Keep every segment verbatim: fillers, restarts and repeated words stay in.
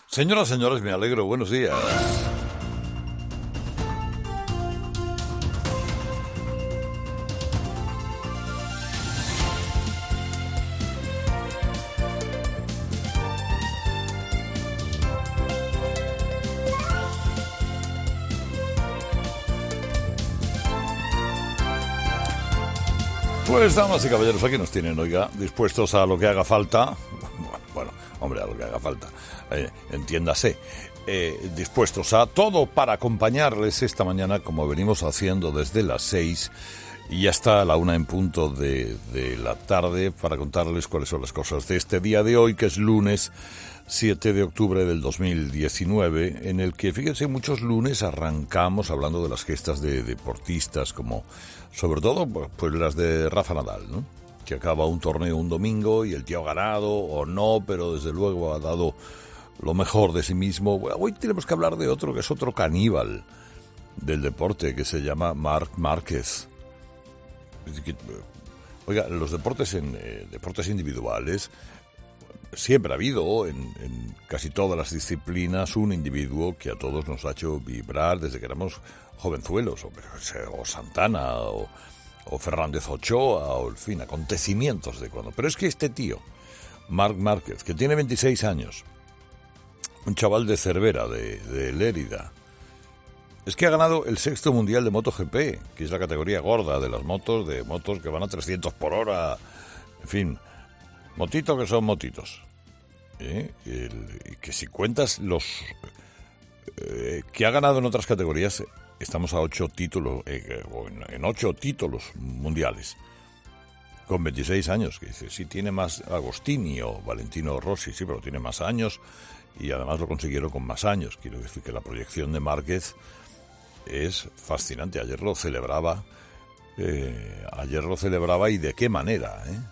Señoras, señores, me alegro. Buenos días. Pues, damas y caballeros, aquí nos tienen, oiga, dispuestos a lo que haga falta. Bueno, hombre, a lo que haga falta, eh, entiéndase, eh, dispuestos a todo para acompañarles esta mañana, como venimos haciendo desde las seis y hasta la una en punto de, de la tarde, para contarles cuáles son las cosas de este día de hoy, que es lunes siete de octubre del dos mil diecinueve, en el que, fíjense, muchos lunes arrancamos hablando de las gestas de deportistas, como sobre todo pues las de Rafa Nadal, ¿no?, que acaba un torneo un domingo y el tío ha ganado o no, pero desde luego ha dado lo mejor de sí mismo. Bueno, hoy tenemos que hablar de otro, que es otro caníbal del deporte, que se llama Marc Márquez. Oiga, los deportes en eh, deportes individuales siempre ha habido en, en casi todas las disciplinas un individuo que a todos nos ha hecho vibrar desde que éramos jovenzuelos, o, o Santana, o, o Fernández Ochoa, o en fin, acontecimientos de cuando. Pero es que este tío, Marc Márquez, que tiene veintiséis años, un chaval de Cervera, de, de Lérida, es que ha ganado el sexto mundial de MotoGP, que es la categoría gorda de las motos, de motos que van a trescientos por hora, en fin, motitos que son motitos. ¿Eh? El, que si cuentas los eh, que ha ganado en otras categorías, estamos a ocho títulos, eh, en, en ocho títulos mundiales, con veintiséis años, que dice, sí tiene más Agostini o Valentino Rossi, sí, pero tiene más años, y además lo consiguieron con más años. Quiero decir que la proyección de Márquez es fascinante. Ayer lo celebraba, eh, ayer lo celebraba y de qué manera, ¿eh?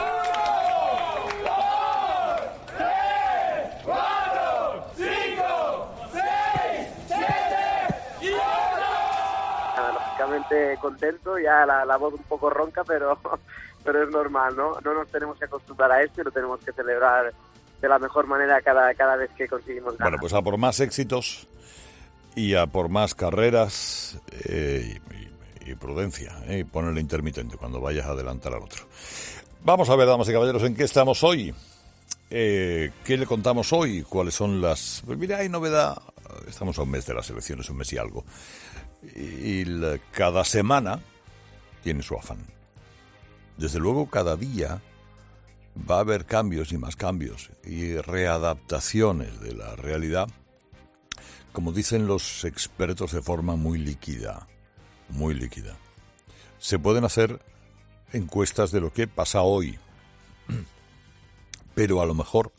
Contento, ya la, la voz un poco ronca, pero, pero es normal, ¿no? No nos tenemos que acostumbrar a esto y lo tenemos que celebrar de la mejor manera cada, cada vez que conseguimos ganar. Bueno, pues a por más éxitos y a por más carreras eh, y, y prudencia, eh, y ponle intermitente cuando vayas a adelantar al otro. Vamos a ver, damas y caballeros, ¿en qué estamos hoy? Eh, ¿Qué le contamos hoy? ¿Cuáles son las...? Pues mira, hay novedad. Estamos a un mes de las elecciones, un mes y algo. Y la, cada semana tiene su afán. Desde luego, cada día va a haber cambios y más cambios y readaptaciones de la realidad, como dicen los expertos, de forma muy líquida, muy líquida. Se pueden hacer encuestas de lo que pasa hoy, pero a lo mejor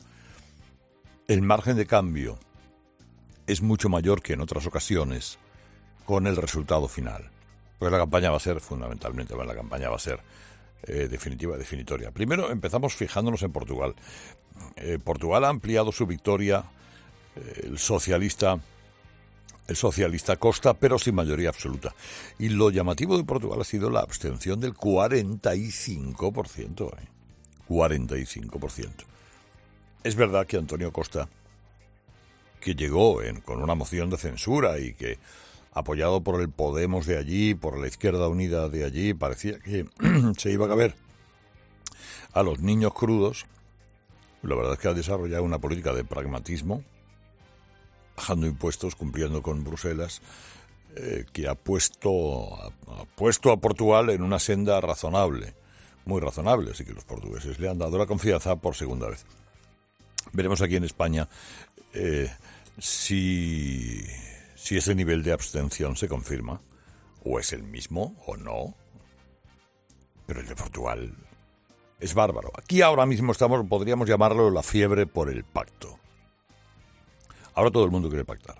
el margen de cambio es mucho mayor que en otras ocasiones con el resultado final. Pues la campaña va a ser, fundamentalmente, la campaña va a ser eh, definitiva, definitoria. Primero empezamos fijándonos en Portugal. Eh, Portugal ha ampliado su victoria, eh, el socialista, el socialista Costa, pero sin mayoría absoluta. Y lo llamativo de Portugal ha sido la abstención del cuarenta y cinco por ciento. Eh. cuarenta y cinco por ciento. Es verdad que Antonio Costa, que llegó en, con una moción de censura y que, apoyado por el Podemos de allí, por la Izquierda Unida de allí, parecía que se iba a ver a los niños crudos. La verdad es que ha desarrollado una política de pragmatismo, bajando impuestos, cumpliendo con Bruselas, eh, que ha puesto, ha, ha puesto a Portugal en una senda razonable, muy razonable, así que los portugueses le han dado la confianza por segunda vez. Veremos aquí en España eh, si... si ese nivel de abstención se confirma, o es el mismo, o no. Pero el de Portugal es bárbaro. Aquí ahora mismo estamos, podríamos llamarlo la fiebre por el pacto. Ahora todo el mundo quiere pactar.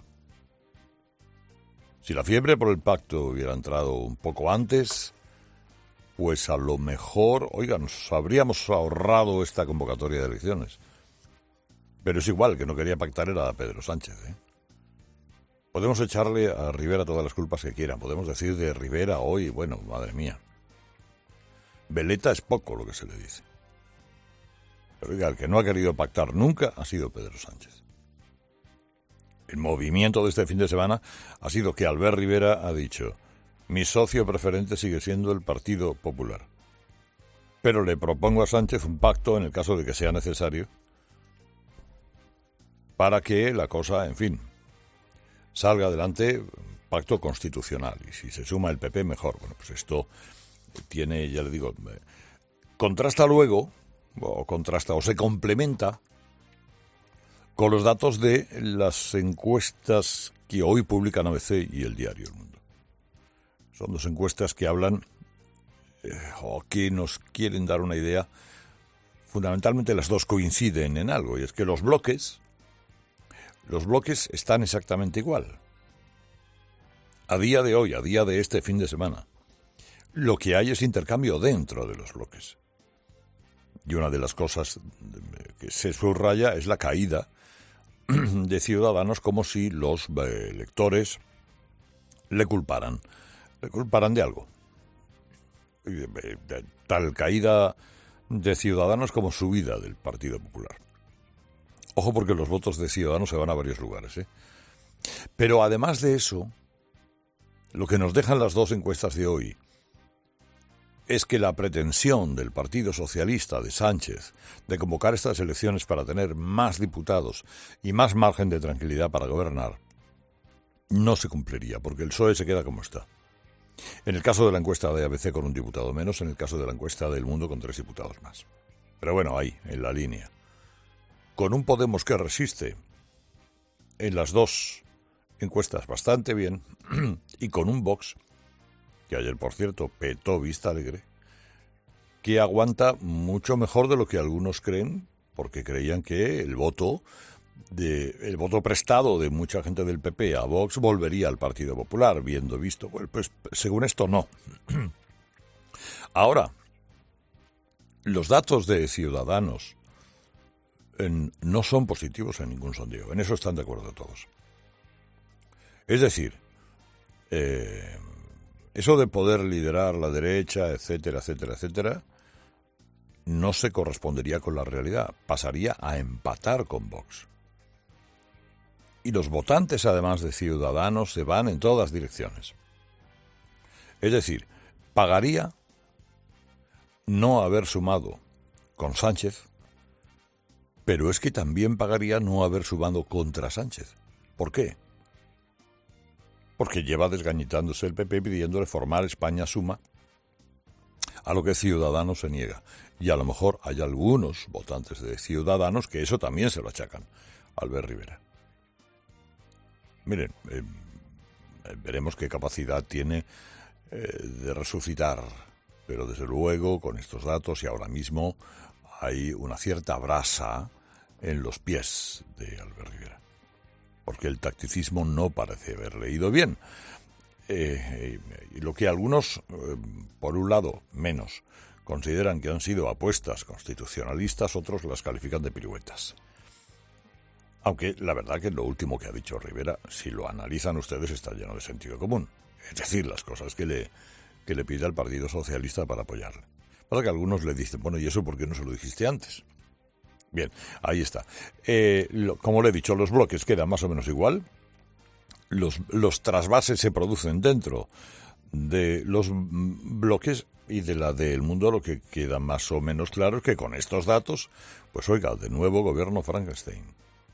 Si la fiebre por el pacto hubiera entrado un poco antes, pues a lo mejor, oiga, nos habríamos ahorrado esta convocatoria de elecciones. Pero es igual, que no quería pactar era Pedro Sánchez, ¿eh? Podemos echarle a Rivera todas las culpas que quieran. Podemos decir de Rivera hoy, bueno, madre mía, veleta es poco lo que se le dice. Pero oiga, el que no ha querido pactar nunca ha sido Pedro Sánchez. el movimiento de este fin de semana ha sido que Albert Rivera ha dicho: mi socio preferente sigue siendo el Partido Popular, pero le propongo a Sánchez un pacto en el caso de que sea necesario para que la cosa, en fin, salga adelante, pacto constitucional. Y si se suma el P P, mejor. Bueno, pues esto tiene, ya le digo, contrasta luego, o contrasta, o se complementa con los datos de las encuestas que hoy publican A B C y el diario El Mundo. Son dos encuestas que hablan, eh, o que nos quieren dar una idea. Fundamentalmente las dos coinciden en algo, y es que los bloques, los bloques están exactamente igual. A día de hoy, a día de este fin de semana, lo que hay es intercambio dentro de los bloques. Y una de las cosas que se subraya es la caída de Ciudadanos, como si los electores le culparan, le culparan de algo. Tal caída de Ciudadanos como subida del Partido Popular. Ojo, porque los votos de Ciudadanos se van a varios lugares, ¿eh? Pero además de eso, lo que nos dejan las dos encuestas de hoy es que la pretensión del Partido Socialista de Sánchez de convocar estas elecciones para tener más diputados y más margen de tranquilidad para gobernar no se cumpliría, porque el P S O E se queda como está. En el caso de la encuesta de A B C con un diputado menos, en el caso de la encuesta del Mundo con tres diputados más. Pero bueno, ahí, en la línea. Con un Podemos que resiste en las dos encuestas bastante bien, y con un Vox que ayer, por cierto, petó Vista Alegre, que aguanta mucho mejor de lo que algunos creen, porque creían que el voto de el voto prestado de mucha gente del P P a Vox volvería al Partido Popular, viendo visto. Bueno, pues según esto no. Ahora, los datos de Ciudadanos en, no son positivos en ningún sondeo. En eso están de acuerdo todos. Es decir, eh, eso de poder liderar la derecha, etcétera, etcétera, etcétera, no se correspondería con la realidad. Pasaría a empatar con Vox. Y los votantes, además de Ciudadanos, se van en todas direcciones. Es decir, pagaría no haber sumado con Sánchez, pero es que también pagaría no haber sumado contra Sánchez. ¿Por qué? Porque lleva desgañitándose el P P pidiéndole formar España Suma, a lo que Ciudadanos se niega. Y a lo mejor hay algunos votantes de Ciudadanos que eso también se lo achacan a Albert Rivera. Miren, eh, veremos qué capacidad tiene eh, de resucitar, pero desde luego con estos datos y ahora mismo hay una cierta brasa en los pies de Albert Rivera. Porque el tacticismo no parece haber leído bien. Eh, y lo que algunos, eh, por un lado, menos, consideran que han sido apuestas constitucionalistas, otros las califican de piruetas. Aunque la verdad que lo último que ha dicho Rivera, si lo analizan ustedes, está lleno de sentido común. Es decir, las cosas que le, que le pide al Partido Socialista para apoyarle. Pasa que algunos le dicen, bueno, ¿y eso por qué no se lo dijiste antes? Bien, ahí está. Eh, lo, como le he dicho, los bloques quedan más o menos igual. Los, los trasvases se producen dentro de los bloques y de la del Mundo. Lo que queda más o menos claro es que con estos datos, pues oiga, de nuevo gobierno Frankenstein.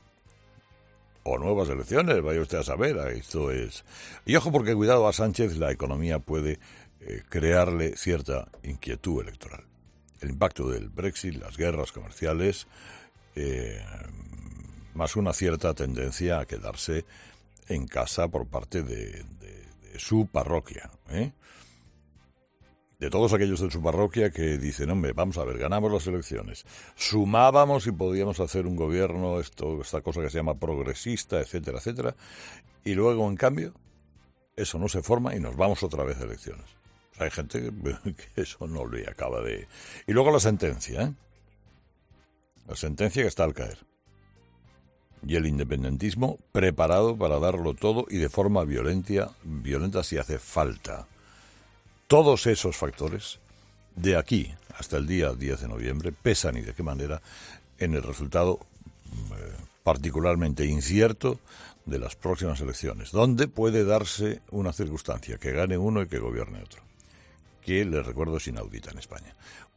O nuevas elecciones, vaya usted a saber. Esto es. Y ojo, porque cuidado a Sánchez, la economía puede eh, crearle cierta inquietud electoral. El impacto del Brexit, las guerras comerciales, eh, más una cierta tendencia a quedarse en casa por parte de, de, de su parroquia, ¿eh? De todos aquellos de su parroquia que dicen, hombre, vamos a ver, ganamos las elecciones, sumábamos y podíamos hacer un gobierno, esto, esta cosa que se llama progresista, etcétera, etcétera, y luego, en cambio, eso no se forma y nos vamos otra vez a elecciones. O sea, hay gente que, que eso no le acaba de... Y luego la sentencia, ¿eh? La sentencia que está al caer. Y el independentismo preparado para darlo todo y de forma violenta, violenta si hace falta. Todos esos factores, de aquí hasta el día diez de noviembre, pesan y de qué manera en el resultado eh, particularmente incierto de las próximas elecciones, donde puede darse una circunstancia, que gane uno y que gobierne otro, que, les recuerdo, es inaudita en España.